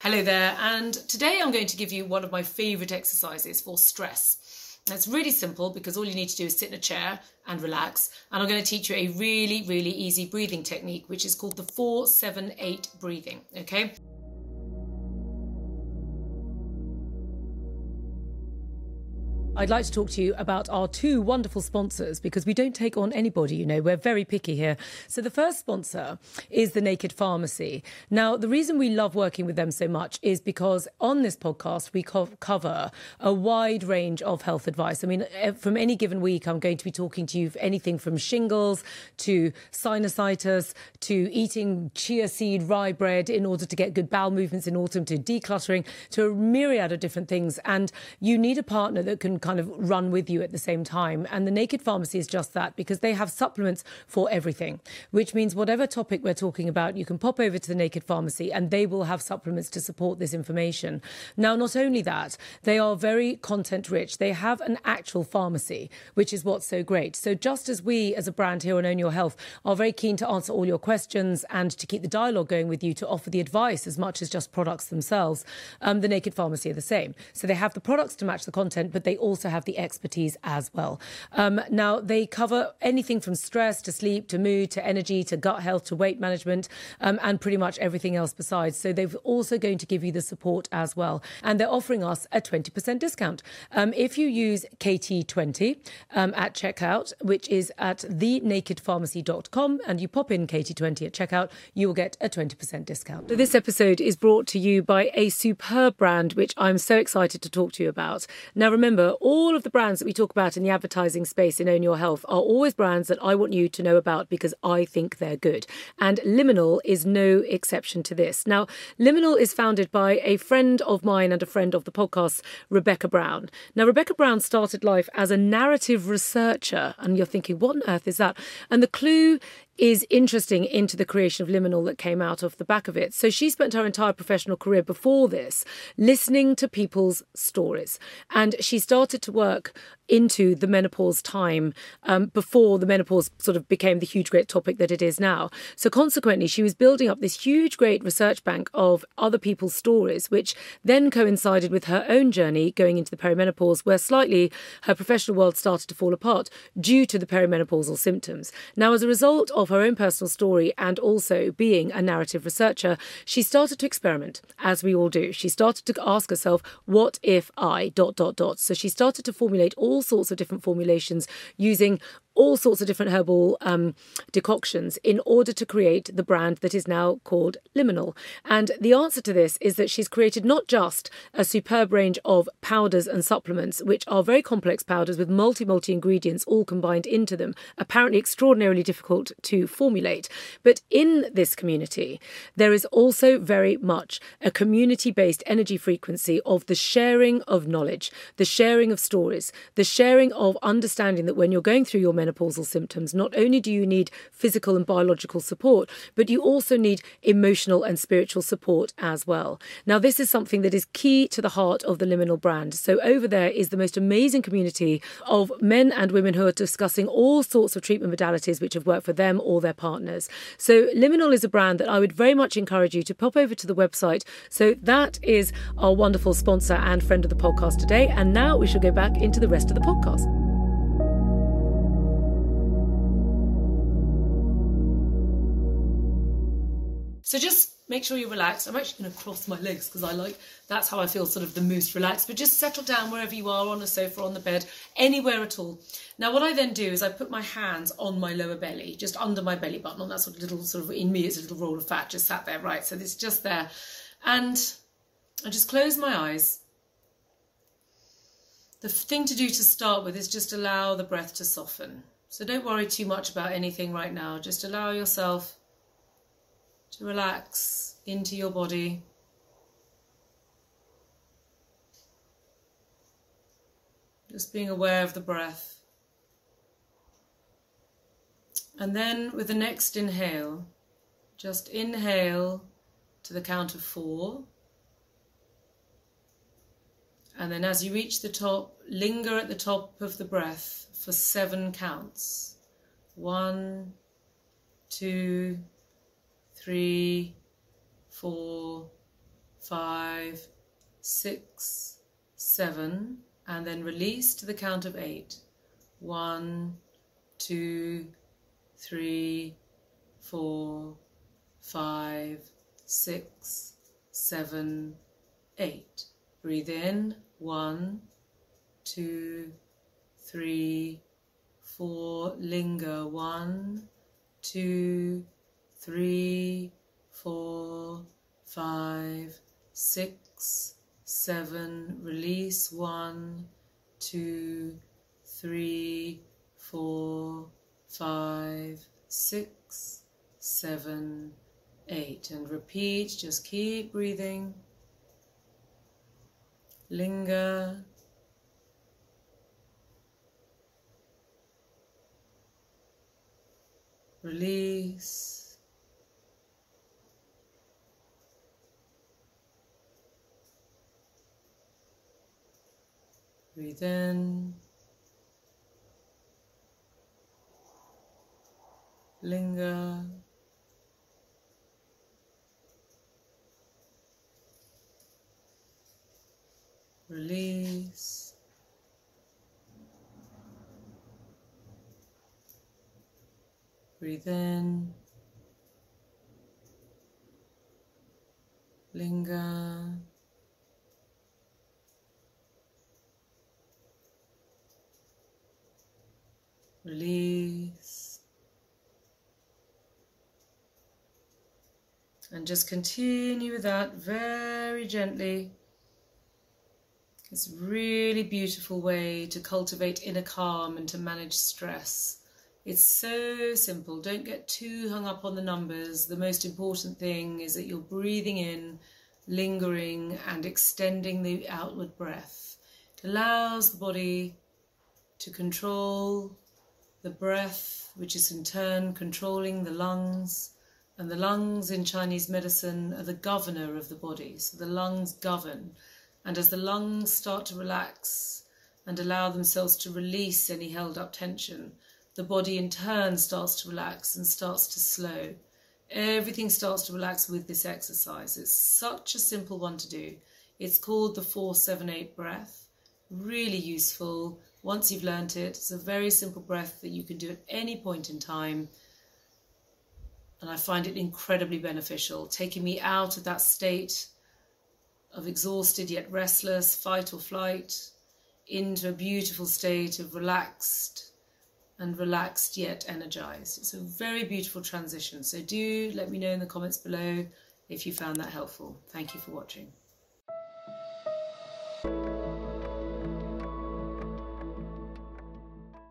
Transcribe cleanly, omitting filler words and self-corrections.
Hello there, and today I'm going to give you one of my favourite exercises for stress. It's really simple because all you need to do is sit in a chair and relax, and I'm going to teach you a really easy breathing technique which is called the 4-7-8 breathing, okay? I'd like to talk to you about our two wonderful sponsors because we don't take on anybody, you know, we're very picky here. So the first sponsor is the Naked Pharmacy. Now, the reason we love working with them so much is because on this podcast, we cover a wide range of health advice. I mean, from any given week, I'm going to be talking to you anything from shingles to sinusitis to eating chia seed rye bread in order to get good bowel movements in autumn, to decluttering, to a myriad of different things. And you need a partner that can kind of run with you at the same time. And the Naked Pharmacy is just that, because they have supplements for everything, which means whatever topic we're talking about, you can pop over to the Naked Pharmacy and they will have supplements to support this information. Now, not only that, they are very content rich. They have an actual pharmacy, which is what's so great. So just as we as a brand here on Own Your Health are very keen to answer all your questions and to keep the dialogue going with you, to offer the advice as much as just products themselves, the Naked Pharmacy are the same. So they have the products to match the content, but they also have the expertise as well. Now, they cover anything from stress to sleep to mood to energy to gut health to weight management and pretty much everything else besides. So they're also going to give you the support as well. And they're offering us a 20% discount. If you use KT20 at checkout, which is at thenakedpharmacy.com, and you pop in KT20 at checkout, you will get a 20% discount. So this episode is brought to you by a superb brand, which I'm so excited to talk to you about. Now, remember, all of the brands that we talk about in the advertising space in Own Your Health are always brands that I want you to know about because I think they're good. And Liminal is no exception to this. Now, Liminal is founded by a friend of mine and a friend of the podcast, Rebecca Brown. Now, Rebecca Brown started life as a narrative researcher, and you're thinking, what on earth is that? And the clue is interesting into the creation of Liminal that came out of the back of it. So she spent her entire professional career before this listening to people's stories. And she started to work into the menopause time before the menopause sort of became the huge great topic that it is now. So consequently, she was building up this huge great research bank of other people's stories, which then coincided with her own journey going into the perimenopause, where slightly her professional world started to fall apart due to the perimenopausal symptoms. Now, as a result of her own personal story and also being a narrative researcher, she started to experiment, as we all do. She started to ask herself, what if I ... So she started to formulate all sorts of different formulations using all sorts of different herbal decoctions in order to create the brand that is now called Liminal. And the answer to this is that she's created not just a superb range of powders and supplements, which are very complex powders with multi ingredients all combined into them, apparently extraordinarily difficult to formulate. But in this community, there is also very much a community-based energy frequency of the sharing of knowledge, the sharing of stories, the sharing of understanding that when you're going through your menopausal symptoms, not only do you need physical and biological support, but you also need emotional and spiritual support as well. Now, this is something that is key to the heart of the Liminal brand. So over there is the most amazing community of men and women who are discussing all sorts of treatment modalities which have worked for them or their partners. So Liminal is a brand that I would very much encourage you to pop over to the website. So that is our wonderful sponsor and friend of the podcast today. And now we shall go back into the rest of the podcast. So just make sure you're relaxed. I'm actually going to cross my legs because that's how I feel sort of the most relaxed. But just settle down wherever you are, on a sofa, on the bed, anywhere at all. Now, what I then do is I put my hands on my lower belly, just under my belly button, on that sort of in me, it's a little roll of fat just sat there, right? So it's just there. And I just close my eyes. The thing to do to start with is just allow the breath to soften. So don't worry too much about anything right now. Just allow yourself to relax into your body. Just being aware of the breath. And then with the next inhale, just inhale to the count of 4. And then as you reach the top, linger at the top of the breath for 7 counts. 1, 2, 3, 4, 5, 6, 7, and then release to the count of 8. 1, 2, 3, 4, 5, 6, 7, 8. Breathe in. 1, 2, 3, 4. Linger. 1, 2, 3, 4, 5, 6, 7. Release. 1, 2, 3, 4, 5, 6, 7, 8. And repeat. Just keep breathing. Linger. Release. Breathe in. Linger. Release. Breathe in. Linger. Release. And just continue with that very gently. It's a really beautiful way to cultivate inner calm and to manage stress. It's so simple. Don't get too hung up on the numbers. The most important thing is that you're breathing in, lingering, and extending the outward breath. It allows the body to control the breath, which is in turn controlling the lungs. And the lungs in Chinese medicine are the governor of the body. So the lungs govern. And as the lungs start to relax and allow themselves to release any held up tension, the body in turn starts to relax and starts to slow. Everything starts to relax with this exercise. It's such a simple one to do. It's called the 4-7-8 breath. Really useful. Once you've learnt it, it's a very simple breath that you can do at any point in time. And I find it incredibly beneficial, taking me out of that state of exhausted yet restless, fight or flight, into a beautiful state of relaxed and relaxed yet energized. It's a very beautiful transition. So do let me know in the comments below if you found that helpful. Thank you for watching.